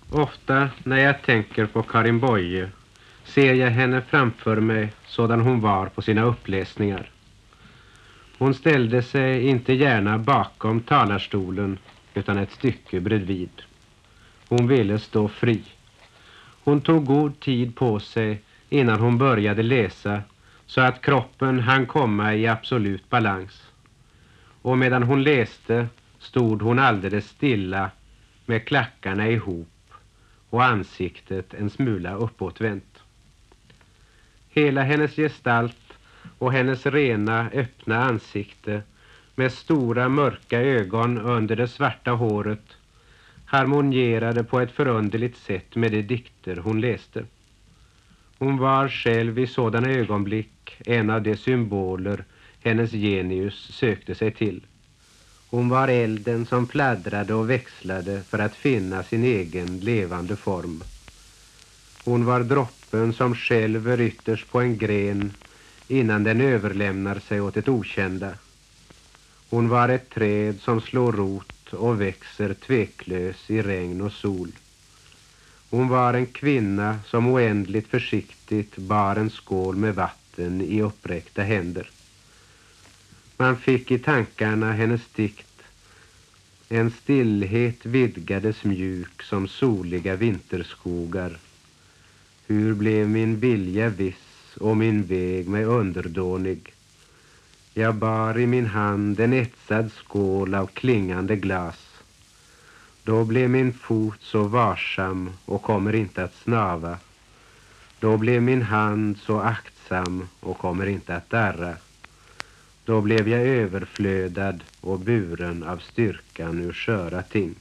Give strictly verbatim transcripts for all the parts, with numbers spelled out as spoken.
Ofta när jag tänker på Karin Boye ser jag henne framför mig sådan hon var på sina uppläsningar. Hon ställde sig inte gärna bakom talarstolen utan ett stycke bredvid. Hon ville stå fri. Hon tog god tid på sig innan hon började läsa så att kroppen hann komma i absolut balans. Och medan hon läste stod hon alldeles stilla med klackarna ihop och ansiktet en smula uppåtvänt. Hela hennes gestalt och hennes rena, öppna ansikte med stora mörka ögon under det svarta håret harmonierade på ett förunderligt sätt med de dikter hon läste. Hon var själv i sådana ögonblick en av de symboler hennes genius sökte sig till. Hon var elden som fladdrade och växlade för att finna sin egen levande form. Hon var droppen som skälver ytterst på en gren innan den överlämnar sig åt ett okända. Hon var ett träd som slår rot och växer tveklös i regn och sol. Hon var en kvinna som oändligt försiktigt bar en skål med vatten i uppräckta händer. Man fick i tankarna hennes dikt. En stillhet vidgades mjuk som soliga vinterskogar. Hur blev min vilja viss och min väg mig underdånig? Jag bar i min hand en etsad skål av klingande glas. Då blev min fot så varsam och kommer inte att snava. Då blev min hand så aktsam och kommer inte att darra. Då blev jag överflödad och buren av styrkan ur sköra ting.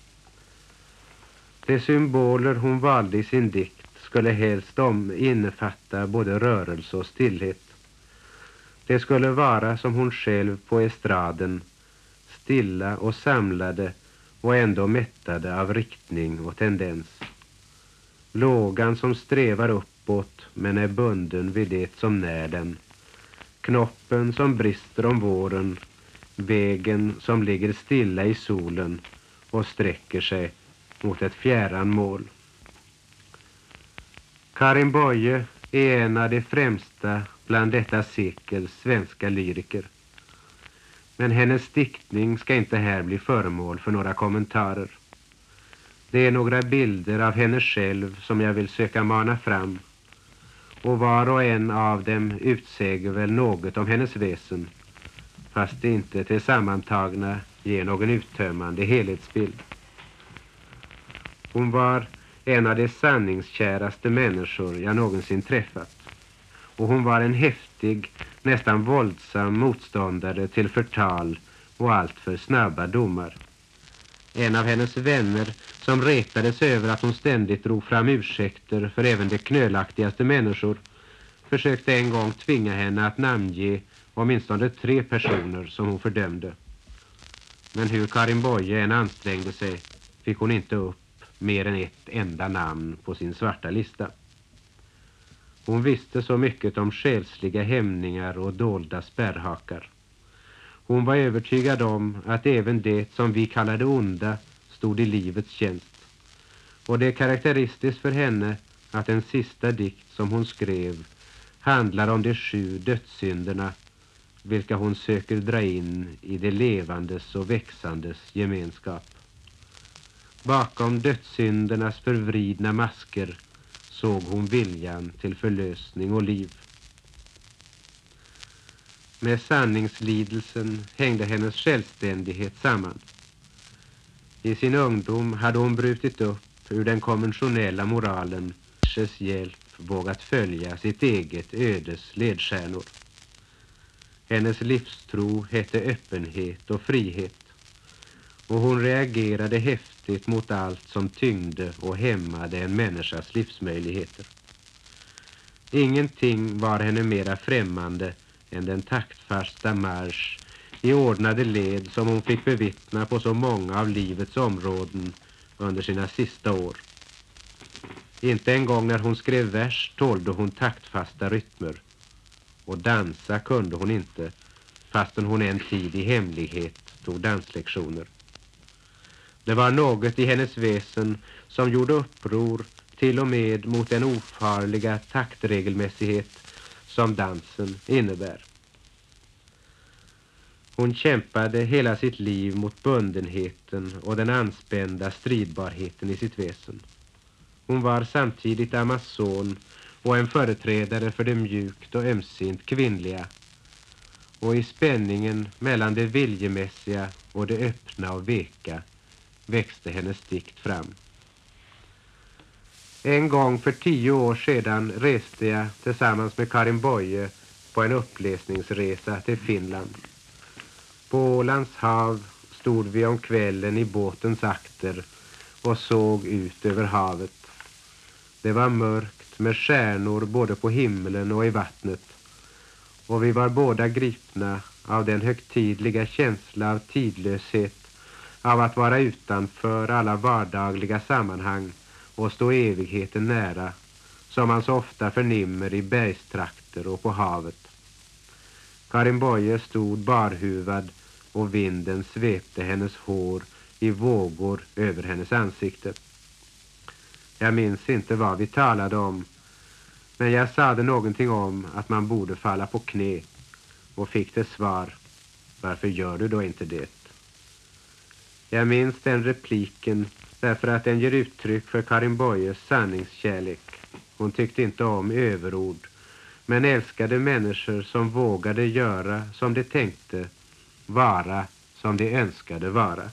De symboler hon valde i sin dikt skulle helst om innefatta både rörelse och stillhet. Det skulle vara som hon själv på estraden, stilla och samlade och ändå mättade av riktning och tendens. Lågan som strävar uppåt men är bunden vid det som när den. Knoppen som brister om våren, vägen som ligger stilla i solen och sträcker sig mot ett fjärran mål. Karin Boye är en av de främsta bland detta sekels svenska lyriker. Men hennes diktning ska inte här bli föremål för några kommentarer. Det är några bilder av henne själv som jag vill söka mana fram. Och var och en av dem utsäger väl något om hennes väsen, fast det inte tillsammantagna ger någon uttömmande helhetsbild. Hon var en av de sanningskäraste människor jag någonsin träffat. Och hon var en häftig, nästan våldsam motståndare till förtal och allt för snabba domar. En av hennes vänner som retades över att hon ständigt drog fram ursäkter för även de knölaktigaste människor försökte en gång tvinga henne att namnge åtminstone tre personer som hon fördömde. Men hur Karin Boye än ansträngde sig fick hon inte upp mer än ett enda namn på sin svarta lista. Hon visste så mycket om själsliga hämningar och dolda spärrhakar. Hon var övertygad om att även det som vi kallade onda stod i livets tjänst. Och det är karaktäristiskt för henne att den sista dikt som hon skrev handlar om de sju dödssynderna, vilka hon söker dra in i det levandes och växandes gemenskap. Bakom dödssyndernas förvridna masker såg hon viljan till förlösning och liv. Med sanningslidelsen hängde hennes självständighet samman. I sin ungdom hade hon brutit upp ur den konventionella moralen, dess hjälp vågat följa sitt eget ödes ledstjärnor. Hennes livstro hette öppenhet och frihet, och hon reagerade häftigt mot allt som tyngde och hämmade en människas livsmöjligheter. Ingenting var henne mera främmande än den taktfasta marsch i ordnade led som hon fick bevittna på så många av livets områden under sina sista år. Inte en gång när hon skrev vers tålde hon taktfasta rytmer, och dansa kunde hon inte, fastän hon en tid i hemlighet tog danslektioner. Det var något i hennes väsen som gjorde uppror till och med mot den ofarliga taktregelmässighet som dansen innebär. Hon kämpade hela sitt liv mot bundenheten och den anspända stridbarheten i sitt väsen. Hon var samtidigt amazon och en företrädare för det mjukt och ömsint kvinnliga, och i spänningen mellan det viljemässiga och det öppna och veka växte hennes dikt fram. En gång för tio år sedan reste jag tillsammans med Karin Boye på en uppläsningsresa till Finland. På Ålands hav stod vi om kvällen i båtens akter och såg ut över havet. Det var mörkt med stjärnor både på himlen och i vattnet, och vi var båda gripna av den högtidliga känsla av tidlöshet, av att vara utanför alla vardagliga sammanhang och stå evigheten nära, som man så ofta förnimmer i bergstrakter och på havet. Karin Boye stod barhuvad och vinden svepte hennes hår i vågor över hennes ansikte. Jag minns inte vad vi talade om, men jag sade någonting om att man borde falla på knä och fick det svar: varför gör du då inte det? Jag minns den repliken därför att den ger uttryck för Karin Boyes sanningskärlek. Hon tyckte inte om överord, men älskade människor som vågade göra som de tänkte, vara som de önskade vara.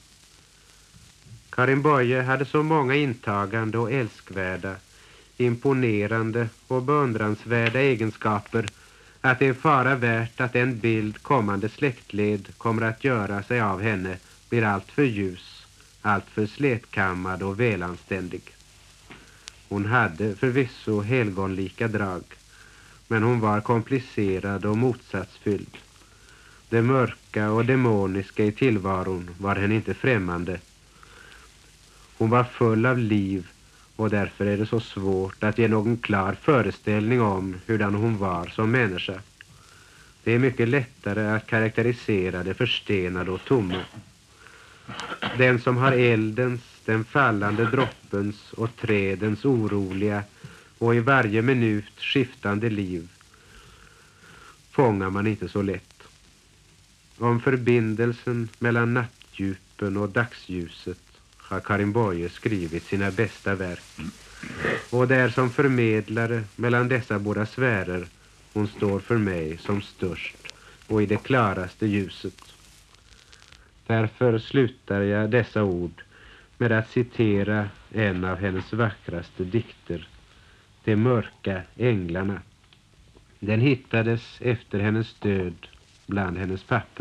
Karin Boye hade så många intagande och älskvärda, imponerande och beundransvärda egenskaper att det är fara värt att en bild kommande släktled kommer att göra sig av henne blir allt för ljus, allt för slätkammad och välanständig. Hon hade förvisso helgonlika drag, men hon var komplicerad och motsatsfylld. Det mörka och demoniska i tillvaron var henne inte främmande. Hon var full av liv, och därför är det så svårt att ge någon klar föreställning om hurdan hon var som människa. Det är mycket lättare att karaktärisera det förstenade och tomma. Den som har eldens, den fallande droppens och trädens oroliga och i varje minut skiftande liv fångar man inte så lätt. Om förbindelsen mellan nattdjupen och dagsljuset har Karin Boye skrivit sina bästa verk, och det är som förmedlare mellan dessa båda sfärer hon står för mig som störst och i det klaraste ljuset. Därför slutar jag dessa ord med att citera en av hennes vackraste dikter, De mörka änglarna. Den hittades efter hennes död bland hennes papper.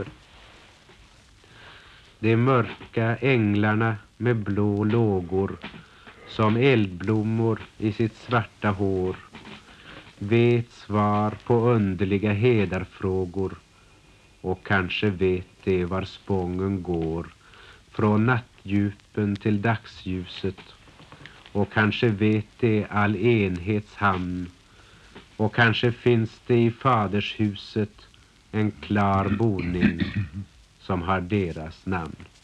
De mörka änglarna med blå lågor, som eldblommor i sitt svarta hår, vet svar på underliga hedarfrågor, och kanske vet de var spången går från nattdjupen till dagsljuset, och kanske vet de all enhets hamn, och kanske finns det i fadershuset en klar boning som har deras namn.